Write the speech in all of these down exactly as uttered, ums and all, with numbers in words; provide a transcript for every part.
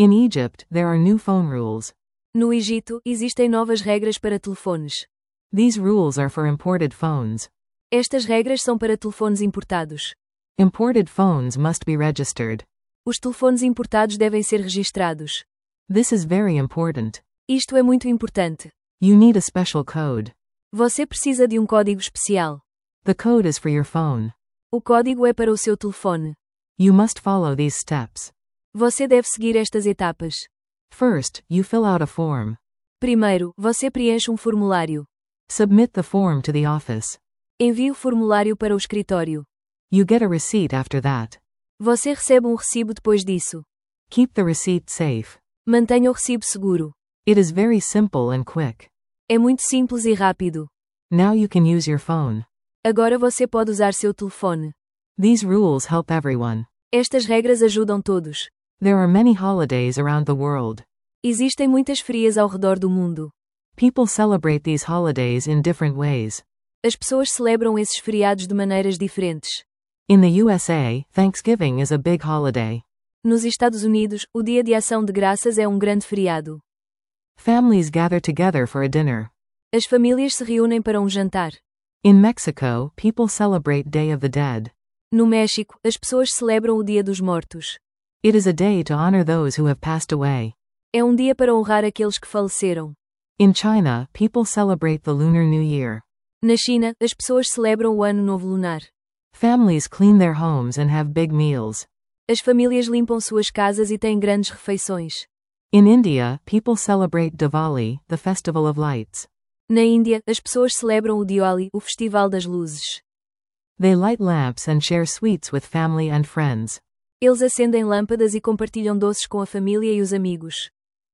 In Egypt, there are new phone rules. No Egito, existem novas regras para telefones. These rules are for imported phones. Estas regras são para telefones importados. Imported phones must be registered. Os telefones importados devem ser registrados. This is very important. Isto é muito importante. You need a special code. Você precisa de um código especial. The code is for your phone. O código é para o seu telefone. You must follow these steps. Você deve seguir estas etapas. First, you fill out a form. Primeiro, você preenche um formulário. Submit the form to the office. Envie o formulário para o escritório. You get a receipt after that. Você recebe um recibo depois disso. Keep the receipt safe. Mantenha o recibo seguro. It is very simple and quick. É muito simples e rápido. Now you can use your phone. Agora você pode usar seu telefone. These rules help everyone. Estas regras ajudam todos. There are many holidays around the world. Existem muitas férias ao redor do mundo. People celebrate these holidays in different ways. As pessoas celebram esses feriados de maneiras diferentes. In the U S A, Thanksgiving is a big holiday. Nos Estados Unidos, o Dia de Ação de Graças é um grande feriado. Families gather together for a dinner. As famílias se reúnem para um jantar. In Mexico, people celebrate Day of the Dead. No México, as pessoas celebram o Dia dos Mortos. It is a day to honor those who have passed away. É um dia para honrar aqueles que faleceram. In China, people celebrate the Lunar New Year. Na China, as pessoas celebram o Ano Novo Lunar. Families clean their homes and have big meals. As famílias limpam suas casas e têm grandes refeições. In India, people celebrate Diwali, the Festival of Lights. Na Índia, as pessoas celebram o Diwali, o Festival das Luzes. They light lamps and share sweets with family and friends. Eles acendem lâmpadas e compartilham doces com a família e os amigos.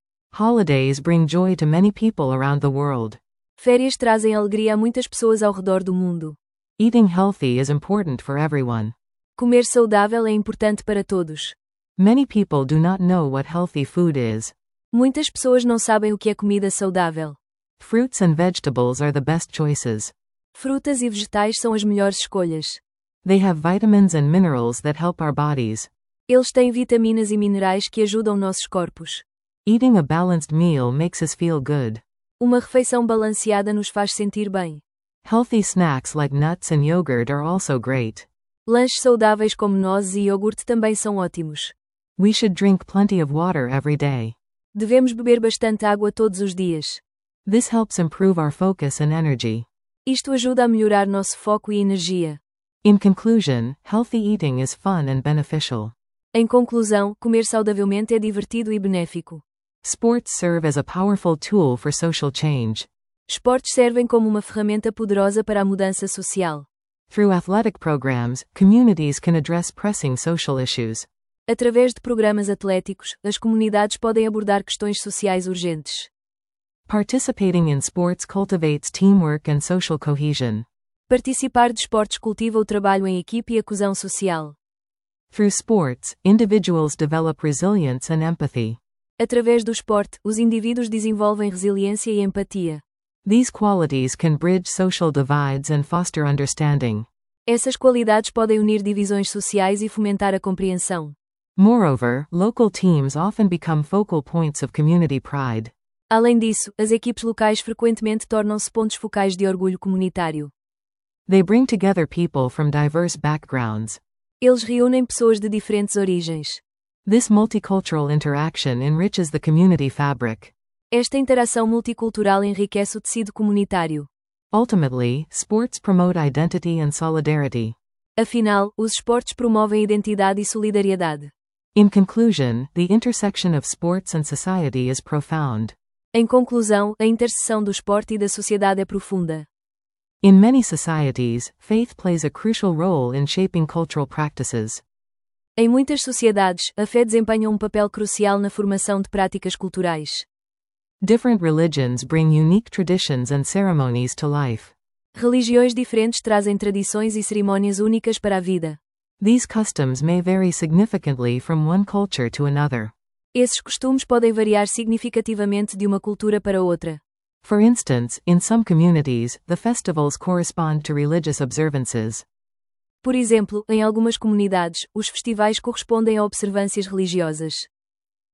Holidays bring joy to many people around the world. Férias trazem alegria a muitas pessoas ao redor do mundo. Eating healthy is important for everyone. Comer saudável é importante para todos. Many people do not know what healthy food is. Muitas pessoas não sabem o que é comida saudável. Fruits and vegetables are the best choices. Frutas e vegetais são as melhores escolhas. They have vitamins and minerals that help our bodies. Eles têm vitaminas e minerais que ajudam nossos corpos. Eating a balanced meal makes us feel good. Uma refeição balanceada nos faz sentir bem. Healthy snacks like nuts and yogurt are also great. Lanches saudáveis como nozes e iogurte também são ótimos. We should drink plenty of water every day. Devemos beber bastante água todos os dias. This helps improve our focus and energy. Isto ajuda a melhorar nosso foco e energia. In conclusion, healthy eating is fun and beneficial. Em conclusão, comer saudavelmente é divertido e benéfico. Sports serve as a powerful tool for social change. Esportes servem como uma ferramenta poderosa para a mudança social. Through athletic programs, communities can address pressing social issues. Através de programas atléticos, as comunidades podem abordar questões sociais urgentes. Participating in sports cultivates teamwork and social cohesion. Participar de esportes cultiva o trabalho em equipe e a coesão social. Through sports, individuals develop resilience and empathy. Através do esporte, os indivíduos desenvolvem resiliência e empatia. These qualities can bridge social divides and foster understanding. Essas qualidades podem unir divisões sociais e fomentar a compreensão. Moreover, local teams often become focal points of community pride. Além disso, as equipes locais frequentemente tornam-se pontos focais de orgulho comunitário. They bring together people from diverse backgrounds. Eles reúnem pessoas de diferentes origens. This multicultural interaction enriches the community fabric. Esta interação multicultural enriquece o tecido comunitário. Ultimately, sports promote identity and solidarity. Afinal, os esportes promovem identidade e solidariedade. In conclusion, the intersection of sports and society is profound. Em conclusão, a interseção do esporte e da sociedade é profunda. In many societies, faith plays a crucial role in shaping cultural practices. Em muitas sociedades, a fé desempenha um papel crucial na formação de práticas culturais. Different religions bring unique traditions and ceremonies to life. Religiões diferentes trazem tradições e cerimônias únicas para a vida. These customs may vary significantly from one culture to another. Esses costumes podem variar significativamente de uma cultura para outra. For instance, in some communities, the festivals correspond to religious observances. Por exemplo, em algumas comunidades, os festivais correspondem a observâncias religiosas.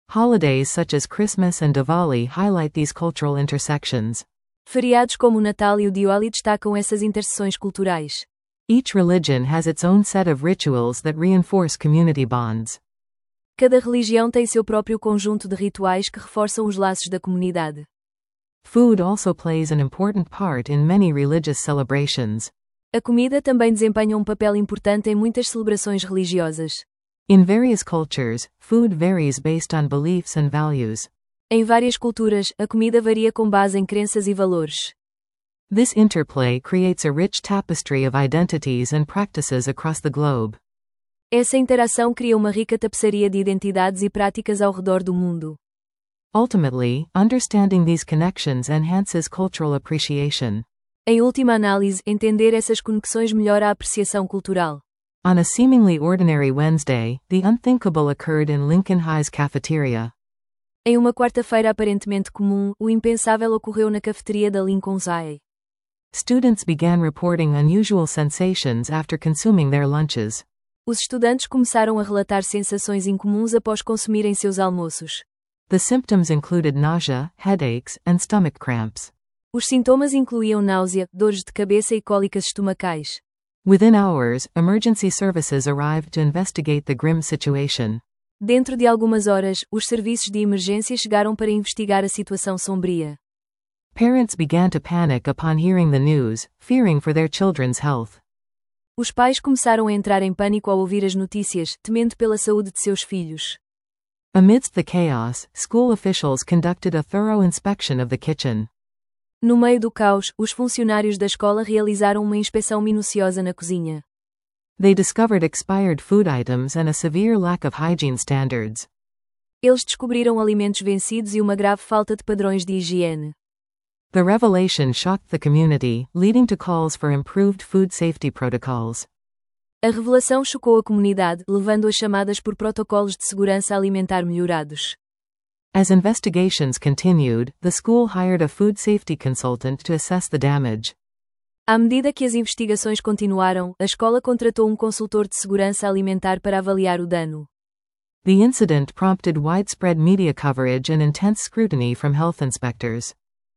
Holidays such as Christmas and Diwali highlight these cultural intersections. Feriados como o Natal e o Diwali destacam essas interseções culturais. Each religion has its own set of rituals that reinforce community bonds. Cada religião tem seu próprio conjunto de rituais que reforçam os laços da comunidade. Food also plays an important part in many religious celebrations. A comida também desempenha um papel importante em muitas celebrações religiosas. In various cultures, food varies based on beliefs and values. Em várias culturas, a comida varia com base em crenças e valores. This interplay creates a rich tapestry of identities and practices across the globe. Essa interação cria uma rica tapeçaria de identidades e práticas ao redor do mundo. Ultimately, understanding these connections enhances cultural appreciation. Em última análise, entender essas conexões melhora a apreciação cultural. On a seemingly ordinary Wednesday, the unthinkable occurred in Lincoln High's cafeteria. Em uma quarta-feira aparentemente comum, o impensável ocorreu na cafeteria da Lincoln's High. Students began reporting unusual sensations after consuming their lunches. Os estudantes começaram a relatar sensações incomuns após consumirem seus almoços. The symptoms included nausea, headaches, and stomach cramps. Os sintomas incluíam náusea, dores de cabeça e cólicas estomacais. Within hours, emergency services arrived to investigate the grim situation. Dentro de algumas horas, os serviços de emergência chegaram para investigar a situação sombria. Parents began to panic upon hearing the news, fearing for their children's health. Os pais começaram a entrar em pânico ao ouvir as notícias, temendo pela saúde de seus filhos. Amidst the chaos, school officials conducted a thorough inspection of the kitchen. No meio do caos, os funcionários da escola realizaram uma inspeção minuciosa na cozinha. They discovered expired food items and a severe lack of hygiene standards. Eles descobriram alimentos vencidos e uma grave falta de padrões de higiene. The revelation shocked the community, leading to calls for improved food safety protocols. A revelação chocou a comunidade, levando a chamadas por protocolos de segurança alimentar melhorados. As investigations continued, the school hired a food safety consultant to assess the damage. À medida que as investigações continuaram, a escola contratou um consultor de segurança alimentar para avaliar o dano. The incident prompted widespread media coverage and intense scrutiny from health inspectors.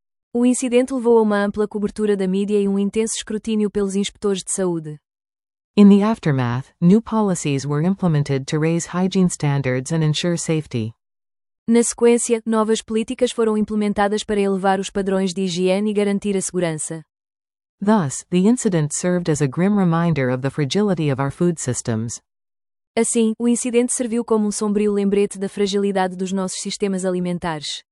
O incidente levou a uma ampla cobertura da mídia e um intenso escrutínio pelos inspetores de saúde. In the aftermath, new policies were implemented to raise hygiene standards and ensure safety. Na sequência, novas políticas foram implementadas para elevar os padrões de higiene e garantir a segurança. Thus, the incident served as a grim reminder of the fragility of our food systems. Assim, o incidente serviu como um sombrio lembrete da fragilidade dos nossos sistemas alimentares.